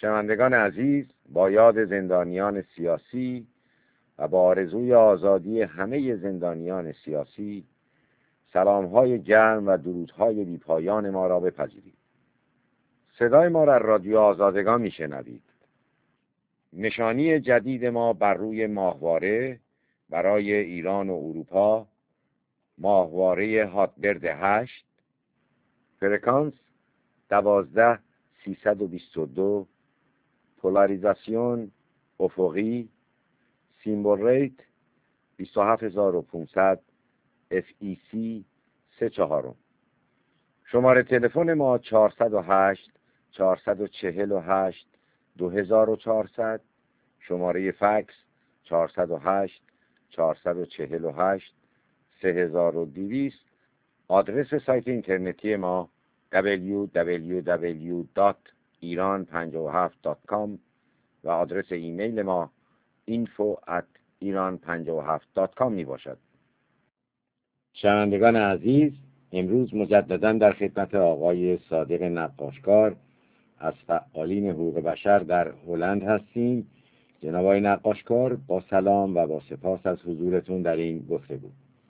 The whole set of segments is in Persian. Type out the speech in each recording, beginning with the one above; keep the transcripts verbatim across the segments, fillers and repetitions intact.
شنوندگان عزیز، با یاد زندانیان سیاسی و با آرزوی آزادی همه زندانیان سیاسی، سلام‌های گرم و درودهای بی‌پایان ما را بپذیرید. صدای ما را رادیو آزادگان میشنوید. نشانی جدید ما بر روی ماهواره برای ایران و اروپا، ماهواره هاتبرد هشت، فرکانس دوازده سیصد و بیست و دو، پولاریزاسیون افقی، سیمبل ریت بیست و هفت هزار و پانصد، اف ای سی سه چهارم. شماره تلفن ما چهارصد و هشت چهارصد و چهل و هشت دو هزار و چهارصد، شماره فکس چهارصد و هشت چهارصد و چهل و هشت سه هزار و دویست. آدرس سایت اینترنتی ما دبلیو دبلیو دبلیو دات ایران پنجاه و هفت دات کام و آدرس ایمیل ما اینفو ات ایران پنجاه و هفت دات کام می باشد. شنوندگان عزیز، امروز مجددا در خدمت آقای صادق نقاشکار از فعالین حقوق بشر در هلند هستیم. جناب آقای نقاشکار، با سلام و با سپاس از حضورتون در این گفتگو.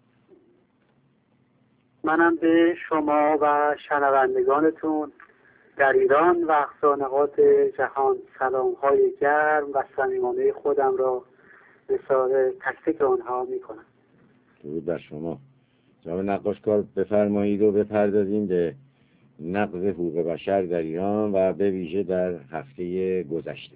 منم به شما و شنوندگانتون در ایران و اقصا نقاط جهان سلام‌های گرم و صمیمانه خودم را به سال تک تک آنها می‌کنم. درود بر شما. جناب نقاشکار، بفرمایید و بپردازیم به نقض حقوق بشر در ایران و به ویژه در هفته گذشته.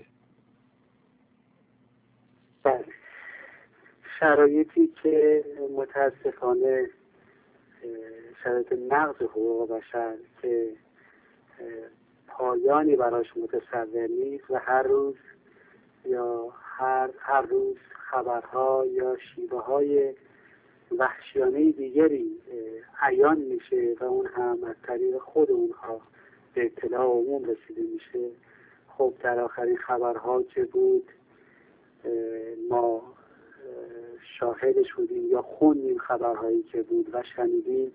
بله. شرایطی که متاسفانه شرایط نقض حقوق بشر که پایانی براش متصور نیست و هر روز یا هر هر روز خبرها یا شیوه های وحشیانه دیگری عیان میشه و اون هم از طریق خود اونها به اطلاع عموم رسیده میشه. خب در آخرین خبرها که بود ما شاهدش بودیم یا خوندیم خبرهایی که بود و شنیدیم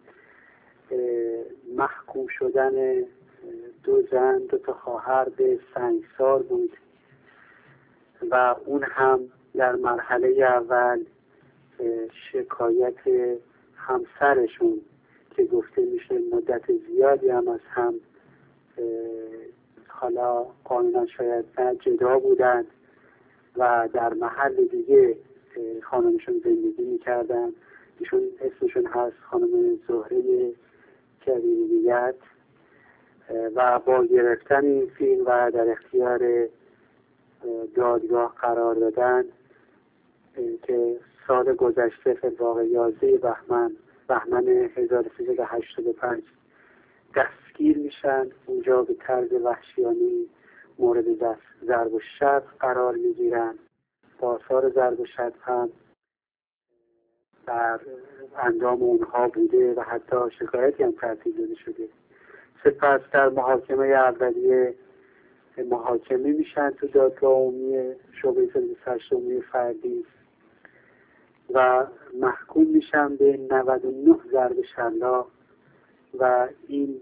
محکوم شدن دو زن دو تا خواهر به سنگسار بود و اون هم در مرحله اول شکایت همسرشون که گفته میشه مدت زیادی هم از هم حالا قانونا شاید نه جدا بودن و در محل دیگه خانمشون زندگی میکردن. ایشون اسمشون هست خانم زهره کبیریت و با گرفتن این فیلم و در اختیار دادگاه قرار دادن که سال گذشته فی‌الواقع یازده بهمن بهمن هزار و سیصد و هشتاد و پنج دستگیر میشن. اونجا به طرز وحشیانه مورد ضرب و شتم قرار میگیرن. با آثار ضرب و شتم هم در اندام اونها بوده و حتی شکایتی هم ترتیب داده شده. سپس در محاکمه اولیه محاکمه میشن تو دادگاه عمومی شعبه بیست و هشت عمومی فردی و محکوم میشن به نود و نه ضرب شلاق و این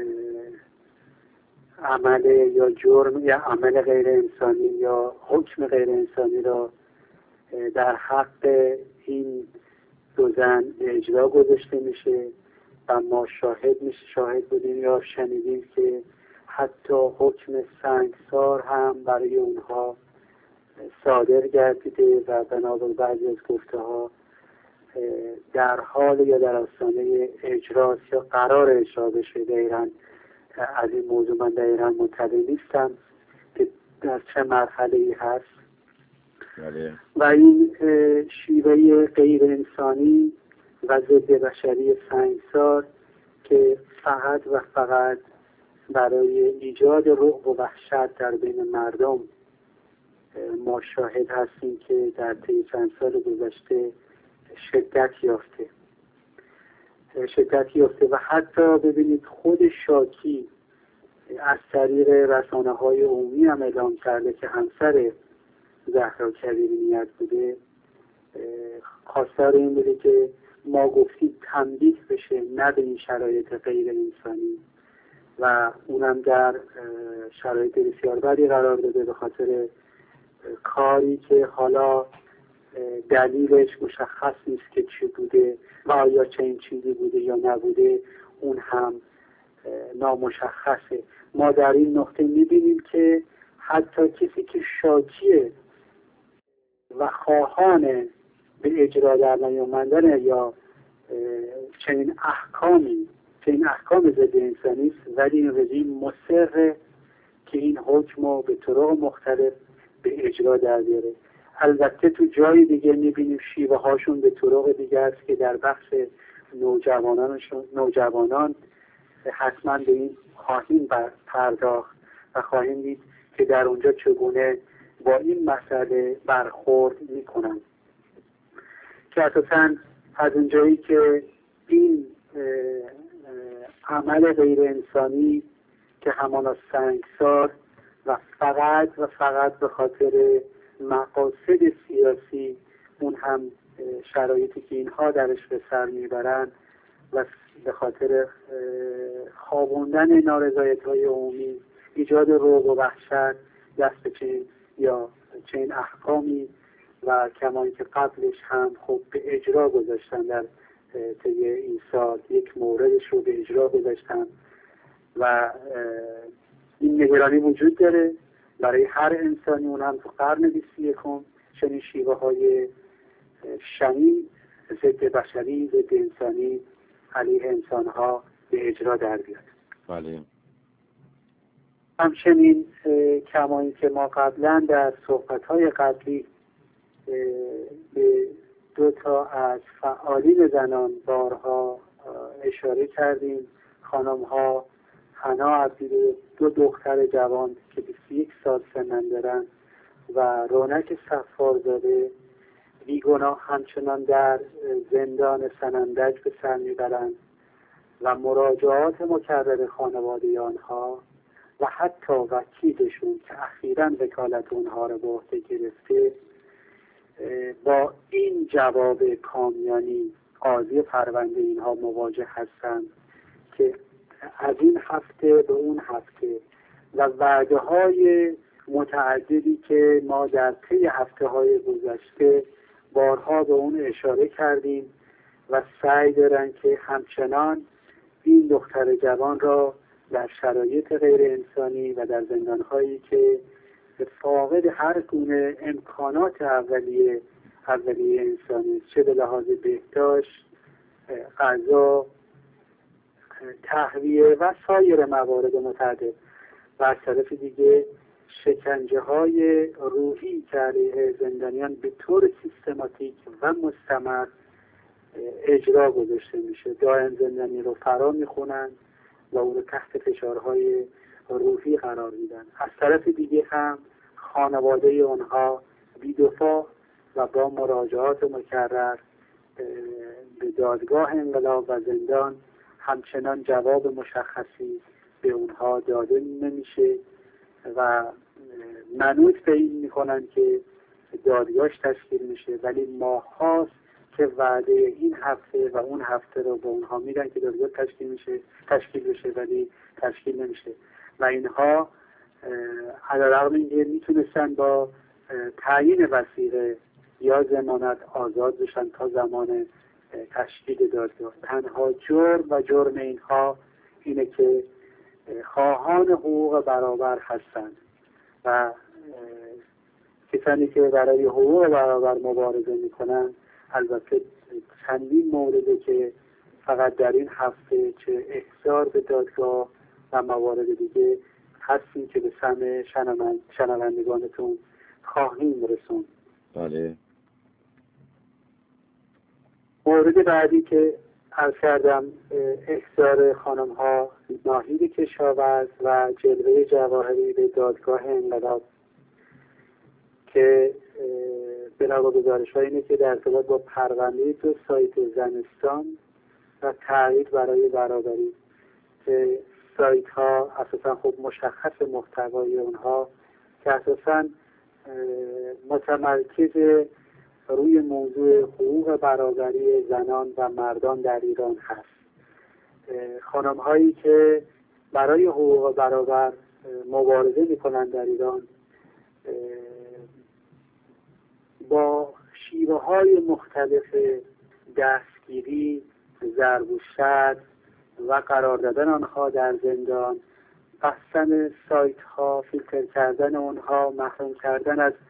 عمل یا جرم یا عمل غیر انسانی یا حکم غیر انسانی را در حق این دو زن اجرا گذاشته میشه و ما شاهد میشه شاهد بودیم یا شنیدیم که حتی حکم سنگسار هم برای اونها صادر گردیده و بنابر بعضی از گفته ها در حال یا در آستانه اجراست یا قرار اجرا بشه. دقیقاً از این موضوع من دقیقاً مطلع نیستم که در چه مرحله ای هست. بله. و این شیوه غیر انسانی و ضد بشری سنگسار که فقط و فقط برای ایجاد رعب و وحشت در بین مردم ما شاهد هستیم که در طی چند سال گذشته شدت یافته شدت یافته و حتی ببینید خود شاکی از طریق رسانه‌های عمومی هم اعلام کرده که همسر زهرا کبیری‌نیت بوده. خواستار این بوده که ما گفتیم تنبیه بشه نه به این شرایط غیر انسانی و اونم در شرایط بسیار بدی قرار داده به خاطر کاری که حالا دلیلش مشخص نیست که چی بوده و آیا چنین چیزی بوده یا نبوده، اون هم نامشخصه. ما در این نقطه میبینیم که حتی کسی که شاکیه و خواهان به اجرا در نیامدن یا چنین احکامی چنین احکام ضد انسانی است، ولی این رژیم مصر که این حکم رو به طرق مختلف به اجرا در بیاره. البته تو جای دیگه میبینیم شیوه هاشون به طرق دیگه است که در بخش نوجوانانشون نوجوانان حتما به این خواهیم پرداخت و خواهیم دید که در اونجا چگونه با این مسئله برخورد میکنن، که اساساً از اونجایی که این عمل غیر انسانی که همانا سنگسار و فقط و فقط به خاطر مقاصد سیاسی، اون هم شرایطی که اینها درش به سر میبرن و به خاطر خوابوندن نارضایت‌های عمومی، ایجاد رعب و وحشت دست به چنین یا چنین احکامی و کمایی که قبلش هم خب به اجرا گذاشتن در طی این سال یک موردش رو به اجرا گذاشتن و این نگرانی وجود داره برای هر انسانی، اون هم تو قرن بیست و یکم چنین شیوه های شنی ضد بشری ضد انسانی علیه انسانها به اجرا در بیاد. بله. همچنین کمایی که ما قبلا در صحبت‌های قبلی به دو تا از فعالین زنان بارها اشاره کردیم، خانم‌ها حنا عبدی، دو دختر جوان که بیست و یک سال سن دارن، و رونق صفارزاده بیگناه همچنان در زندان سنندج به سر میبرند و مراجعات مکرر خانواده آنها و حتی وکیلشون که اخیراً وکالت اونها رو به عهده گرفته با این جواب کامیانی قاضی پرونده اینها مواجه هستند که از این هفته به اون هفته و وعده های متعددی که ما در طی هفته های گذشته بارها به اون اشاره کردیم و سعی دارن که همچنان این دختر جوان را در شرایط غیر انسانی و در زندانهایی که فاقد هر گونه امکانات اولیه اولیه انسانی، چه به لحاظ بهداشت، غذا، تهویه و سایر موارد متعدد، و از طرف دیگه شکنجه های روحی که علیه زندانیان به طور سیستماتیک و مستمر اجرا گذاشته میشه. دائم زندانی رو فرا میخونن و او رو تحت فشارهای روحی قرار میدن. از طرف دیگه هم خانواده اونها بی‌دفاع و با مراجعات مکرر به دادگاه انقلاب و زندان همچنان جواب مشخصی به اونها داده نمیشه و منوط به این میکنن که دادگاهش تشکیل میشه، ولی ماهاست که وعده این هفته و اون هفته رو به اونها میدن که دادگاه تشکیل میشه تشکیل بشه ولی تشکیل نمیشه و اینها علیرغم اینکه میتونستن با تعیین وثیقه یا ضمانت آزاد بشن تا زمان تشکیل دادگاه، تنها جرم و جرم اینها اینه که خواهان حقوق برابر هستند و کسانی که برای حقوق برابر مبارزه میکنن. البته چندین مورده که فقط در این هفته چه احضار به دادگاه و موارد دیگه هستیم که به سمع شنوندگانتون خواهیم رسون. بله. مورد بعدی که عرض کردم احضار خانم ها ناهید کشاورز و جلوه جواهری به دادگاه انقلاب که بنا به گزارش ها اینه که در ارتباط با پرونده دو سایت زنستان و تایید برای برابری که سایت ها اساسا خب مشخص محتوای اونها که اساسا متمرکز روی موضوع حقوق برابری زنان و مردان در ایران هست. خانم هایی که برای حقوق برابر مبارزه میکنن در ایران با شیوه های مختلف دستگیری، ضرب و شتم و قرار دادن آنها در زندان، بستن سایت ها، فیلتر کردن اونها، محروم کردن از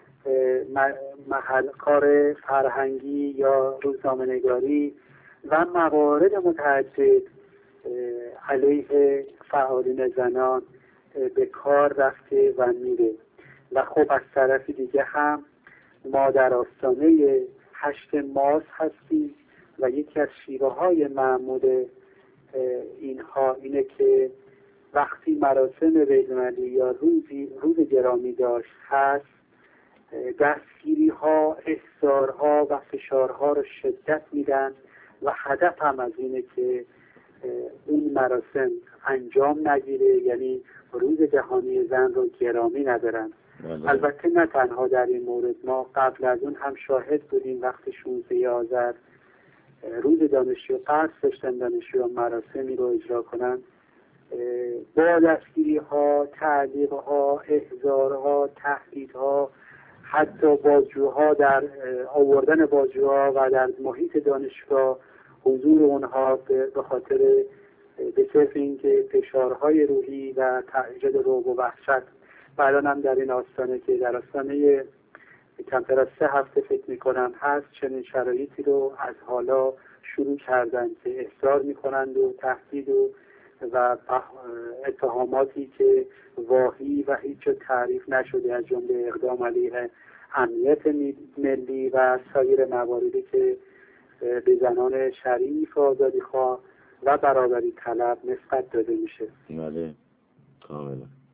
محل کار فرهنگی یا روزنامه‌نگاری و موارد متعدد علیه فعالین زنان به کار رفته و میره. و خب از طرف دیگه هم ما در آستانه هشت مارس هستیم و یکی از شیوه های معمول اینها اینه که وقتی مراسم بین‌المللی یا روزی روز گرامی داشت هست، دستگیری ها، احضارها و فشارها رو شدت میدن و هدف هم از اینه که اون مراسم انجام نگیره، یعنی روز جهانی زن رو گرامی ندارن. البته نه تنها در این مورد، ما قبل از اون هم شاهد بودیم وقتی شانزده آذر روز دانشجو قصد داشتن دانشجو مراسمی رو اجرا کنن، با دستگیری ها، تعلیق ها، احضار ها، تهدید ها، حتی بازجوها در آوردن بازجوها و در محیط دانشگاه حضور اونها به خاطر به صرف اینکه فشارهای روحی و ایجاد رعب و وحشت. الان هم در این آستانه که در آستانه کمتر از سه هفته فکر میکنم هست، چنین شرایطی رو از حالا شروع کردن که احضار میکنند و تهدید و و اتهاماتی که واهی و هیچ تعریف نشده از جمله اقدام علیه امنیت ملی و سایر مواردی که به زنان شریف و آزادیخواه و برابری طلب نسبت داده میشه. بله کاملا.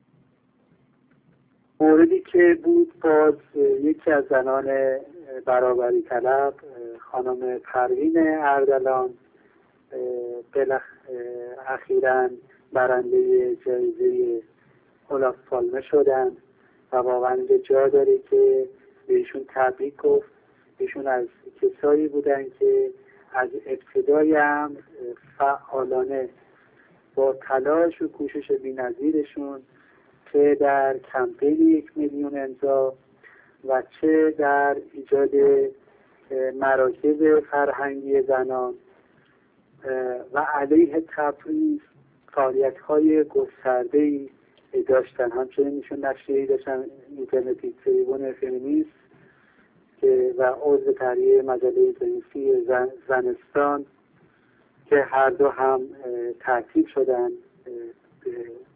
موردی که بود باز یکی از زنان برابری طلب خانم پروین اردلان بلخ اخیراً برنده جایزه اولاف پالمه شدن و واقعا جا داره که بهشون تبریک گفت. ایشون از کسایی بودن که از ابتدای امر فعالانه با تلاش و کوشش بی‌نظیرشون چه در کمپین یک میلیون امضا و چه در ایجاد مراکز فرهنگی زنان و علیه تبعیض فعالیت‌های گسترده‌ای داشتن. همچنین ایشون نشریه‌ای داشتن اینترنتی، تریبون فمینیست که و عضو تهیه مجله فمینیستی زن، زنستان که هر دو هم تعطیل شدن به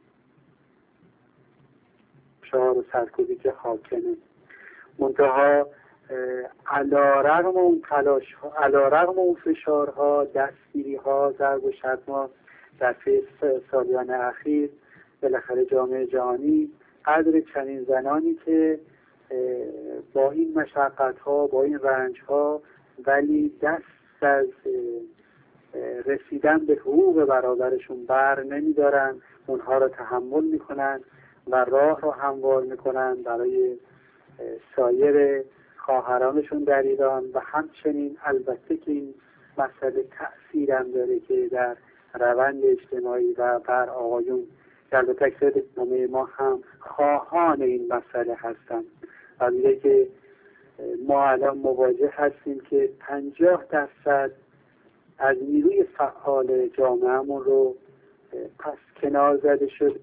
شعار و سرکوبی که حاکمه. منتها علی‌رغم اون تلاش ها، علی‌رغم اون فشارها، دستگیری ها، ضرب و شتم‌ها در طی سالیان اخیر، بالاخره جامعه جهانی قدر چنین زنانی که با این مشقت ها، با این رنج ها ولی دست از رسیدن به حقوق برابرشون بر نمیدارن، اونها رو تحمل میکنن و راه رو هموار میکنن برای سایر خواهرانشون در ایران. و همچنین البته که این مسئله تأثیر هم داره که در روند اجتماعی و بر آقایون که البته اکثر جامعه ما هم خواهان این مسئله هستن. و میگه که ما الان مواجه هستیم که پنجاه درصد از نیروی فعال جامعهمون رو پس کنار زده شد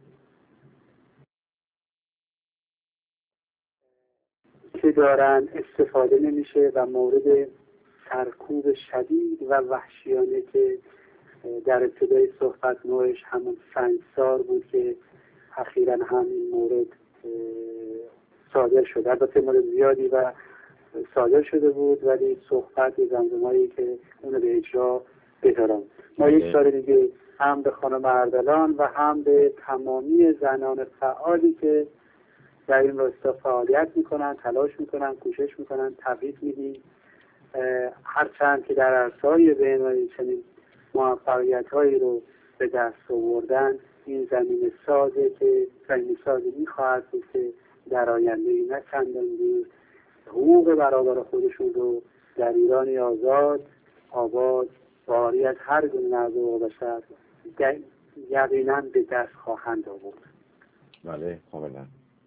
که دارن استفاده نمیشه و مورد سرکوب شدید و وحشیانه که در ابتدای صحبت نوعش همون سنگسار بود که اخیراً هم این مورد صادر شده. البته مورد زیادی و صادر شده بود ولی صحبت زمزمه‌ای که اونو به اجرا بذارن. ما یک سال دیگه هم به خانم اردلان و هم به تمامی زنان فعالی که در این راستا فعالیت میکنن، تلاش میکنن، کوشش میکنن تبریک میدیم. هرچند که در عرصه‌های بین‌المللی چنین موفقیت‌هایی رو به دست آوردن، این زمین سازه که زمین سازی می‌خواهد بود که در آینده نه چندان دور حقوق برابر خودشون رو در ایرانی آزاد، آباد، باری از هر گونه نوع حقوق بشر یقینا به دست خواهند آورد. بله کاملا.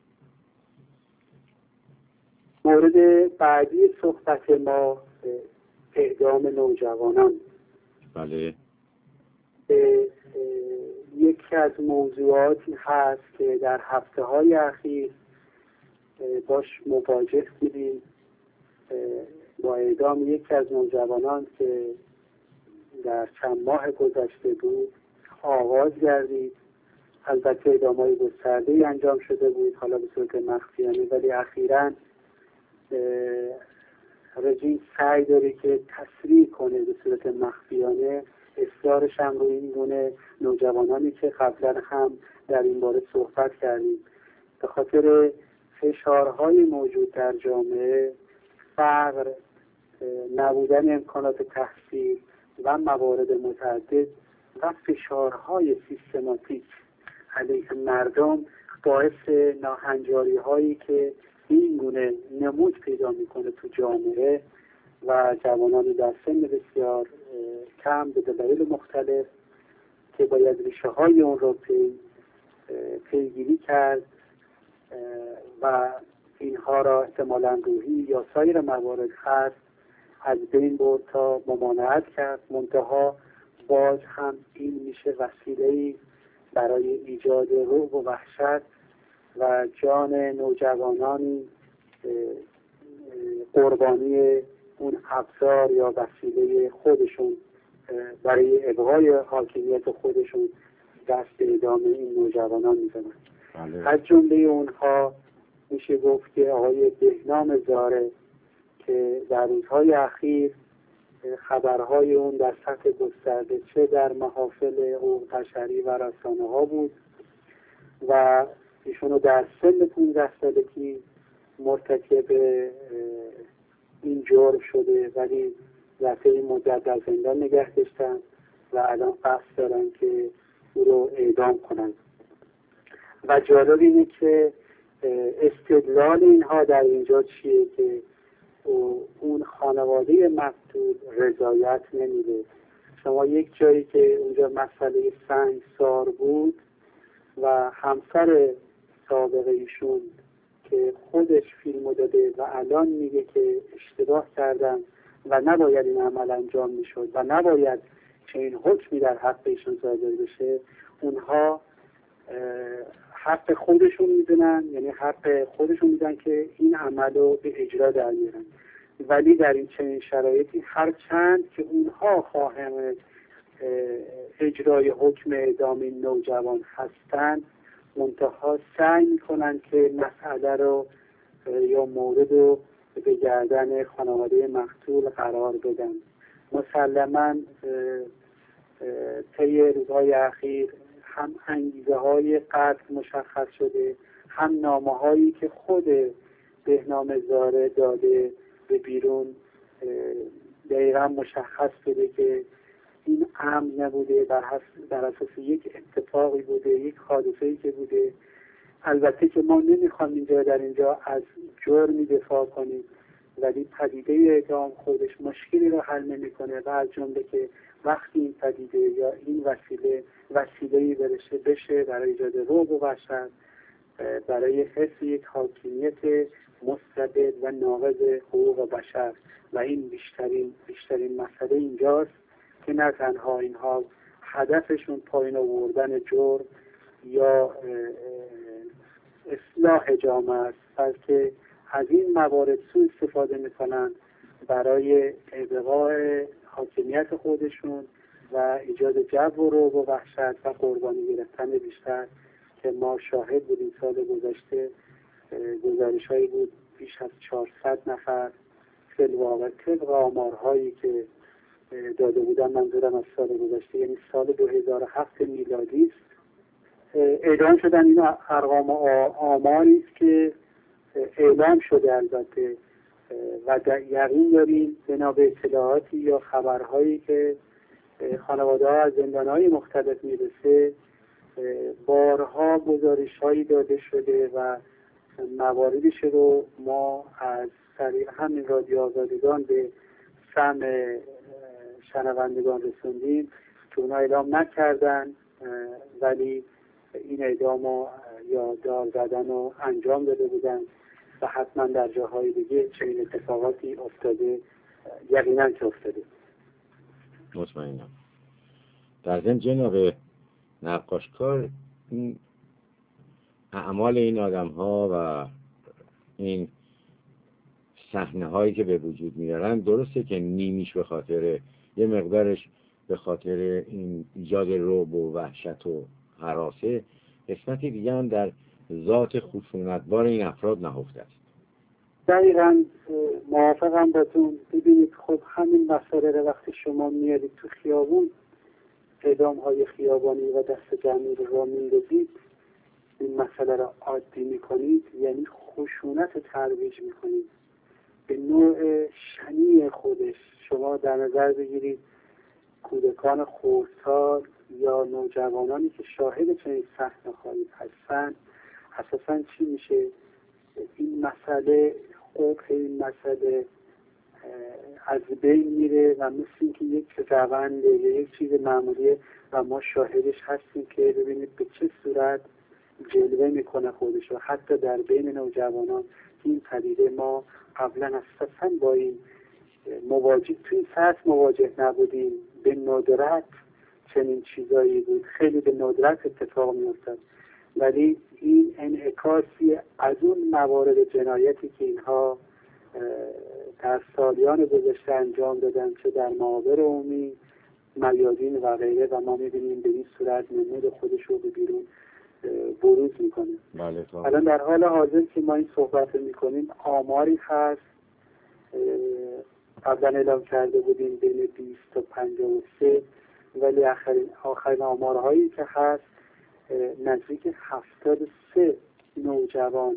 مورد بعدی صحبت ما اعدام نوجوانان. بله. یکی از موضوعاتی هست که در هفته های اخیر باش مواجه بودیم، با اعدام یکی از نوجوانان که در چند ماه گذشته بود آغاز گردید. البته اعدام‌های گسترده‌ای انجام شده بود، حالا به صورت مخفیانه، ولی اخیراً رژیم سعی داره که تسریع کنه به صورت مخفیانه اصرارش هم روی این گونه نوجوانانی که قبلا هم در این باره صحبت کردیم. به خاطر فشارهای موجود در جامعه، فقر، نبودن امکانات تحصیل و موارد متعدد و فشارهای سیستماتیک علیه مردم باعث ناهنجاری هایی که این گونه نمود پیدا میکنه تو جامعه و جوانان در سن بسیار کم به دلایل مختلف که باید ریشه های اون رو پی پیگیری کرد و اینها را احتمالاً روحی یا سایر موارد هست از بین برد تا ممانعت کرد. منتها باز هم این میشه وسیله‌ای برای ایجاد رعب و وحشت و جان نوجوانانی قربانی اون ابزار یا وسیله خودشون برای ابقای حاکمیت خودشون دست به اعدام این نوجوانان میزنن. از جمله اونها میشه گفت که آقای بهنام زاره که در روزهای اخیر خبرهای اون در سطح گسترده چه در محافل حقوق بشری و رسانه ها بود و ایشونو در سن پانزده سالگی مرتکب این جرم شده، ولی دفعه مدت در زندان نگه داشتن و الان قصد دارن که او رو اعدام کنن. و جالب اینه که استدلال اینها در اینجا چیه که اون خانواده مقتول رضایت نمیده. شما یک جایی که اونجا مسئله سنگسار بود و همسر سابق ایشون که خودش فیلمو داده و الان میگه که اشتباه کردن و نباید این عمل انجام میشد و نباید چنین حکمی در حق ایشون صادر بشه، اونها حق خودشون میدونن، یعنی حق خودشون میدن که این عمل رو به اجرا در میارن. ولی در این چنین شرایطی هر چند که اونها خواهان اجرای حکم اعدام این نوجوان هستند، منتها سعی میکنن که مسئله رو یا مورد رو به گردن خانواده مقتول قرار بدن. مسلماً طی روزهای اخیر هم انگیزه های قتل مشخص شده، هم نامه هایی که خود بهنام زاره داده به بیرون دقیقا مشخص شده که این امر نبوده، بر اساس یک اتفاقی بوده، یک حادثه‌ای که بوده. البته که ما نمیخوام اینجا در اینجا از جرمی دفاع کنیم، ولی پدیده اعدام خودش مشکلی رو حل نمیکنه و از جمله که وقتی این پدیده یا این وسیله وسیله‌ای برشه بشه برای ایجاد رعب و وحشت، برای حفظ یک حاکمیت مستبد و ناقض حقوق بشر و این بیشترین بیشترین مسئله اینجاست که نه تنها اینها هدفشون پایین آوردن جرم یا اصلاح جامعه است، بلکه از این موارد سوء استفاده میکنن برای ابقای حاکمیت خودشون و ایجاد جو و رعب و وحشت و قربانی گرفتن بیشتر که ما شاهد بودیم. سال گذشته گزارش‌هایی بود بیش از چهارصد نفر فی‌الواقع طبق آمارهایی که داده بودن، منظورم از سال گذشته یعنی سال دو هزار و هفت میلادی است، اعدام شدن. این ارقام آماری است که اعلام شده البته و در یقین داریم بنا به اطلاعاتی یا خبرهایی که خانواده ها از زندانهای مختلف میرسه، بارها گزارش هایی داده شده و مواردش رو ما از طریق همین رادیو آزادگان به سمع شنوندگان رسوندیم که اونا اعلام نکردن، ولی این اعدام رو یا دار زدن رو انجام داده بودن و حتما در جاهای دیگه چنین اتفاقاتی افتاده، یقینا که افتاده. مطمئنم. در ضمن جناب نقاشکار، این اعمال این آدم ها و این صحنه هایی که به وجود میارن، درسته که نیمیش به خاطر، یه مقدارش به خاطر این ایجاد رعب و وحشت و هراسه، قسمتی دیگه هم در ذات خشونتبار این افراد نهفته است. دقیقاً موافقم باتون. ببینید خب همین مسئله رو وقتی شما میارید تو خیابون، اعدام های خیابانی و دست جمعی رو را میندازید، این مسئله رو عادی میکنید، یعنی خشونت ترویج میکنید به نوع شنیع خودش. شما در نظر بگیرید کودکان خردسال یا نوجوانانی که شاهد چنین صحنه‌هایی هستند، اساساً چی میشه؟ این مسئله قبح این مسئله از بین میره و مثل اینکه یک روند یا یک چیز معمولیه و ما شاهدش هستیم که ببینید به چه صورت جلوه میکنه خودش. و حتی در بین نوجوانان این پدیده ما قبلا اساساً با این مواجه توی این سطح مواجه نبودیم. به ندرت چنین چیزایی بود، خیلی به ندرت اتفاق میافتاد، ولی این انعکاسی از اون موارد جنایتی که اینها در سالیان گذشته انجام دادن، چه در معابر عمومی، میادین و غیره، و ما میبینیم به این صورت نمود خودش رو به بیرون بروز میکنه. بله. الان در حال حاضر که ما این صحبت میکنیم آماری هست، قبلا اعلام کرده بودیم بین بیست تا پنجاه و سه، ولی آخرین آخرین آمارهایی که هست نزدیک هفتاد و سه نوجوان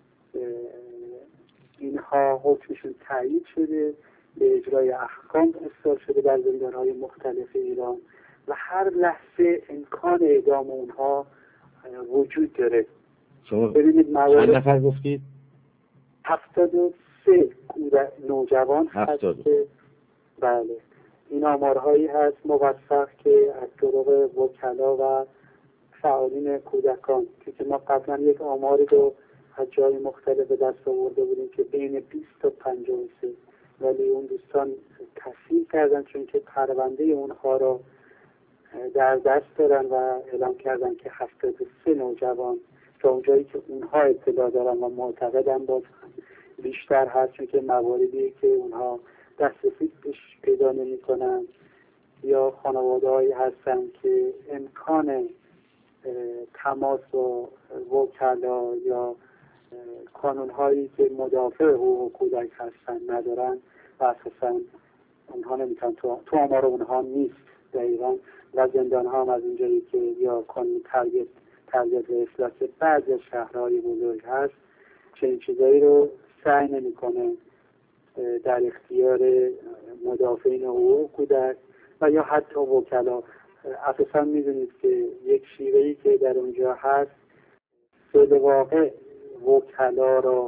اینها حکمشون تایید شده، به اجرای احکام فرستاده شده در زندانهای مختلف ایران و هر لحظه امکان اعدام اونها وجود داره. شما ببینید چند نفر گفتید؟ هفتاد و سه نوجوان هست. بله، این آمارهایی هست موثق که از طرق وکلا و فعالین کودکان که ما قبلا یک آماری رو از جای مختلف دست آورده بودیم که بین بیست تا پنجاه و سه، ولی اون دوستان تصحیح کردن چون که پرونده اونها رو در دست دارن و اعلام کردن که هفتاد و سه نوجوان، تا اونجایی که اونها اطلاع دارن و معتقدن باز بیشتر هست، چون که مواردی که اونها دسترسی بهش پیدا نمی کنن یا خانواده هایی هستن که امکان تماس با وکلا یا کانون هایی که مدافع حقوق کودک هستن ندارن و اساسا اونها نمیتونن تو, تو آمار اونها نیست دقیقا. و زندان ها هم از اونجایی که یا کانون تربیت تربیت و اصلاح که بعضی از شهرهای بزرگ هست چنین چیزایی رو سعی نمیکنه در اختیار مدافعین حقوق کودک و یا حتی وکلا. اساسا میدونید که یک شیوهی که در اونجا هست به واقع وکلا را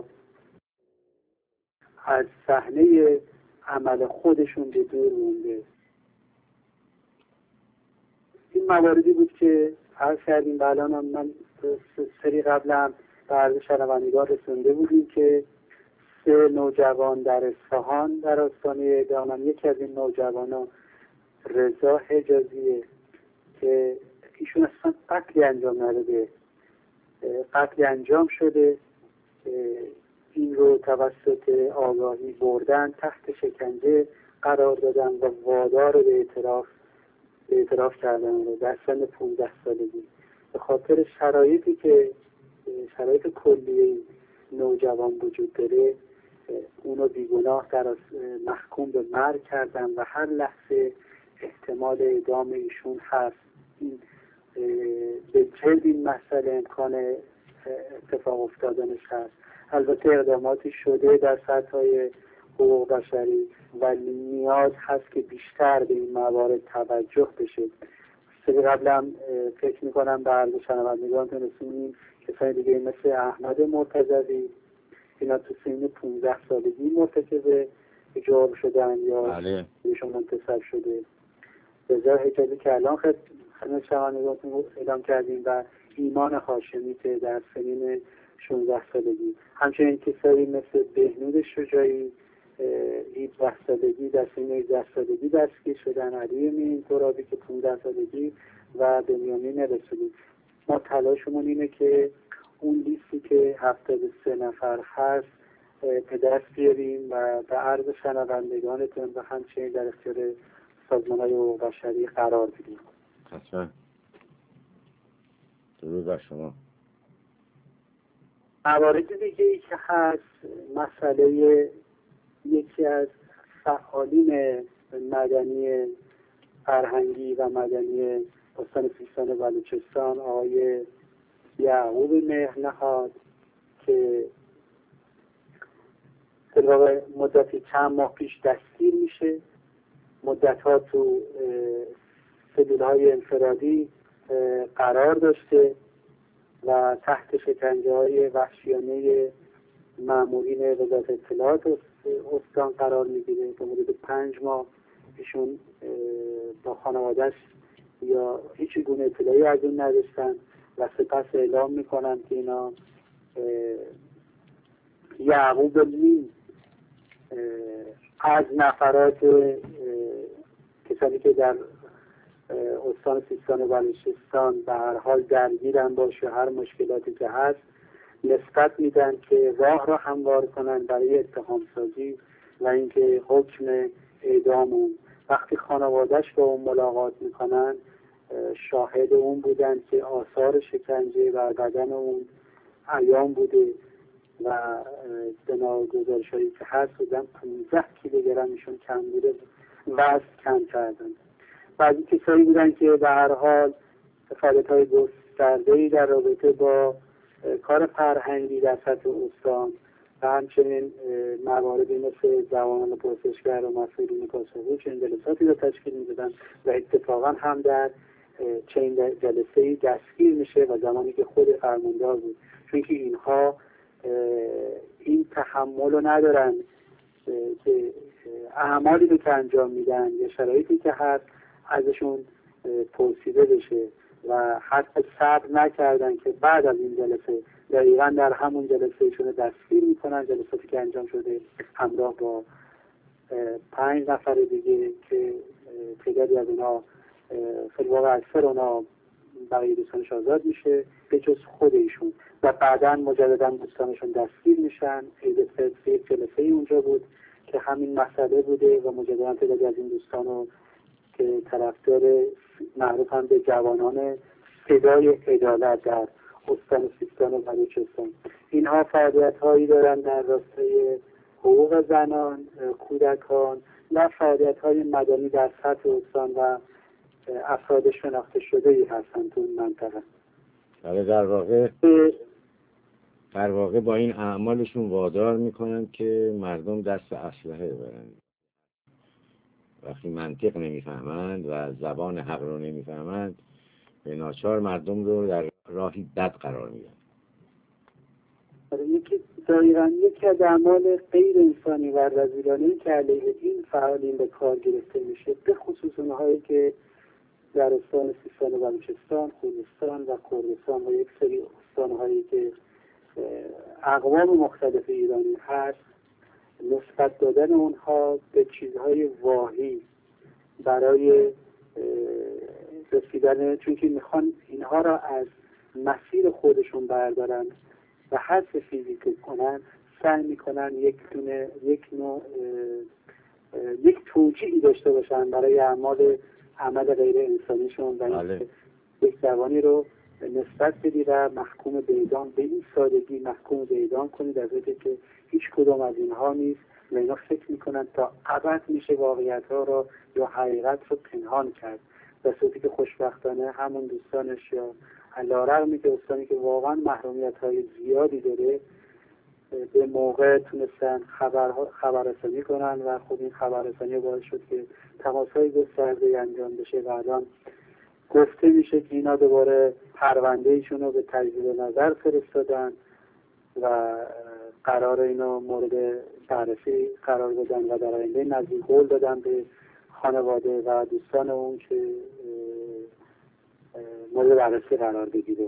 از صحنه عمل خودشون به دور مونده. این مواردی بود که عرض کردیم و الان هم من سری قبلا به عرض شنوندگان رسونده بودیم که سه نوجوان در اصفهان در آستانه اعدام، یکی از این نوجوانان رضا حجازیه که ایشون اصلا قتلی انجام نداده، قتلی انجام شده، این رو توسط آگاهی بردن، تحت شکنجه قرار دادن و وادار به اعتراف به اعتراف کردن رو در سن پانزده سالگی. به خاطر شرایطی که شرایط کلی نوجوان وجود داره اونو بیگناه در محکوم به مرگ کردن و هر لحظه احتمال اعدام ایشون هست. این به جلب این مسئله امکان اتفاق افتادنش هست. البته اقداماتی شده در سطح‌های حقوق بشری ولی نیاز هست که بیشتر به این موارد توجه بشه. سری قبلا فکر میکنم به عرض شنوندگانتون رسونیم کسانی دیگه مثل احمد مرتضوی، اینا تو سن پانزده سالگی مرتکب جرم شدن یا ایشون منتصب شده. رضا حجازی که الان خدمت شنوندگانتون اعلام کردیم و ایمان هاشمی که در سنین شانزده سالگی، همچنین کسایی مثل بهنود شجاعی هجده سالگی در سن هجده سالگی دستگیر شدن، علی مین ترابی که پانزده سالگی و بنیامین رسولی. ما تلاشمون اینه که اون لیستی که هفتاد و سه نفر هست به دست بیاریم و به عرض شنوندگانتون و همچنین در اختیار سازمان‌های حقوق بشری قرار بدیم. حتما. درود بر شما. موارد دیگه ای که هست، مسئله یکی از فعالین مدنی فرهنگی و مدنی استان سیستان و بلوچستان، آقای یعقوب مهرنهاد، که در واقع مدتی چند ماه پیش دستگیر میشه، مدتها تو سلول‌های انفرادی قرار داشته و تحت شکنجه های وحشیانه مامورین وزارت اطلاعات استان قرار میگیره. به مدت پنج ماه ایشون با خانواده‌اش یا هیچ گونه اطلاعی از اون نداشتن و سپس اعلام میکنن که اینا یعقوب مین از نفرات کسانی که در استان سیستان و بلوچستان به هر حال درگیرن باشه، هر مشکلاتی که هست نسبت میدن که راه را هموار کنن برای اتهام سازی و اینکه حکم اعدام. وقتی خانواده‌اش با اون ملاقات میکنن شاهد اون بودن که آثار شکنجه و بدن اون عیان بوده و بنا گزارش‌هایی که هست بودن پانزده کیلوگرم ایشون کم بوده، وزن کم کردن. بعضی کسایی بودن که به هر حال فعالیت‌های گسترده‌ای در رابطه با کار فرهنگی در سطح استان و همچنین مواردی مثل جوانان پرسشگر و مسئولین کاسب‌گوش چنین جلساتی را تشکیل می‌دادن و اتفاقا هم در چنین جلسه‌ای دستگیر میشه و زمانی که خود فرماندار بود، چون که اینها این تحمل رو ندارن که اعمالی رو که انجام میدن یا شرایطی که هست ازشون پرسیده بشه و حتی صبر نکردن که بعد از این جلسه دقیقا در همون جلسه ایشون دستگیر میکنن. جلساتی که انجام شده همراه با پنج نفر دیگه که تعدادی از اونها فی‌الواقع اکثر اونها بقیه دوستانش آزاد میشه به جز خود ایشون و بعدا مجددا دوستانشون دستگیر میشن. عید فطر یک جلسه ای اونجا بود که همین مسئله بوده و مجددا تعدادی از این دوستانو که طرفدار معروف هم به جوانان صدای عدالت در استان سیستان و بلوچستان، اینها فعالیت هایی دارن در راستای حقوق زنان، کودکان و فعالیت های مدنی در سطح استان و افراد شناخته شده ای هستند تو این منطقه. بله، در واقع در واقع با این اعمالشون وادار میکنن که مردم دست اسلحه ببرن. وقتی منطق نمیفهمند و زبان حق رو نمیفهمند به ناچار مردم رو در راهی بد قرار میدن. یکی دقیقاً یکی از اعمال غیر انسانی و رذیلانه‌ای که علیه این فعالین به کار گرفته میشه، به خصوص اونهایی که در استان سیستان و بلوچستان، خوزستان و کردستان و یک سری استانهایی که اقوام مختلف ایرانی هست، نسبت دادن اونها به چیزهای واهی برای رسیدن، چون که میخوان اینها را از مسیر خودشون بردارن و حذف فیزیکی کنن، سعی میکنن یک دونه یک نوع یک توجیهی داشته باشن برای اعمال عمل غیر انسانیشون و یک جوانی رو نسبت بدی و محکوم به اعدام، به این سادگی محکوم به اعدام کنید، در حالی که هیچ کدام از اینها نیست و اینا فکر میکنن تا ابد میشه واقعیت ها را یا حقیقت رو پنهان کرد، در صورتی که خوشبختانه همون دوستانش یا علی‌رغم که دوستانی که واقعا محرومیت های زیادی داره به موقع تونستن خبررسانی کنن و خود این خبررسانی باعث شد که تماس‌های گسترده انجام بشه و الان گفته میشه که اینا دوباره پرونده ایشون رو به تجدید نظر فرستادن و قرار اینو مورد بررسی قرار بدن و در آینده نزدیک قول دادن به خانواده و دوستان اون که مورد بررسی قرار بگیره.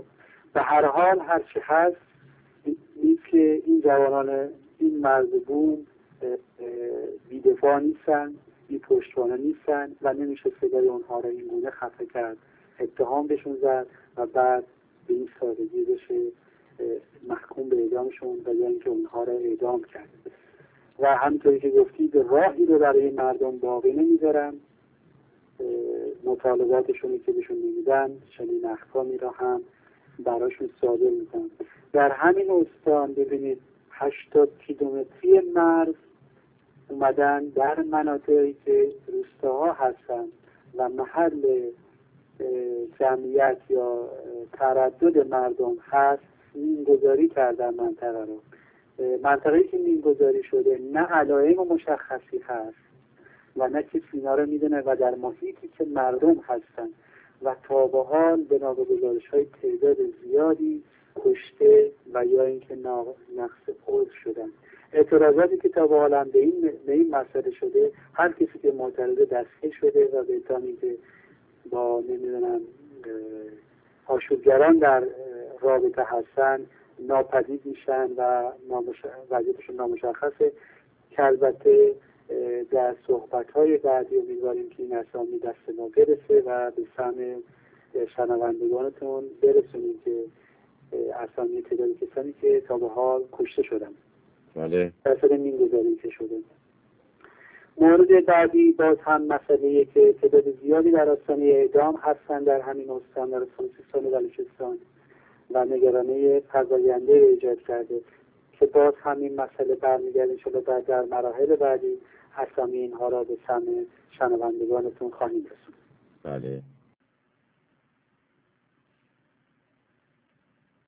به هر حال هر چی هست نیست که این جوانان این مرد بوم بی‌دفاع نیستن، بی پشتوانه نیستن و نمیشه صدای اونها را این گونه خفه کرد، اتهام بهشون زد و بعد به این سادگی بشه محکوم به اعدامشون و یا اینکه اونها را اعدام کرد. و همینطوری که گفتید راهی رو برای مردم باقی نمیذارن، مطالباتشونی که بهشون میدن چنین احکامی را هم براشون صادر میکنن. در همین استان ببینید هشتاد کیلومتری مرز اومدن در مناطقی که روستاها هستن و محل جمعیت یا تردد مردم هست مینگذاری کردن منطقه رو. منطقه‌ای که مینگذاری شده نه علائم مشخصی هست و نه کسی اینا رو میدونه و در محیطی که مردم هستن و تا به حال بنا به گزارش‌های تعداد زیادی کشته و یا اینکه نقص عضو شدن. اعتراضاتی که تا به حال هم به این به این مسئله شده، هر کسی که معترض دستگیر شده و به اتهامی که با نمیدونم آشوبگران در رابطه هستن ناپدید میشن و وضعیتشون نامشخصه که البته در صحبت‌های بعدی امیدواریم که این اسامی دست ما برسه و به سمع شنوندگانتون برسونیم که اسامی تعداد کسانی که تا به حال کشته شدن بله در سر مینگذاری که شده. مورد بعدی باز هم مسئله که تعداد زیادی در آستانه اعدام هستن در همین استان در سیستان و بلوچستان و نگرانی فزاینده ایجاد کرده که باز همین مسئله برمیگرده انشاءالله بعد در مراحل بعدی اسامی اینها را به سمع شنوندگانتون خواهیم رسوند. بله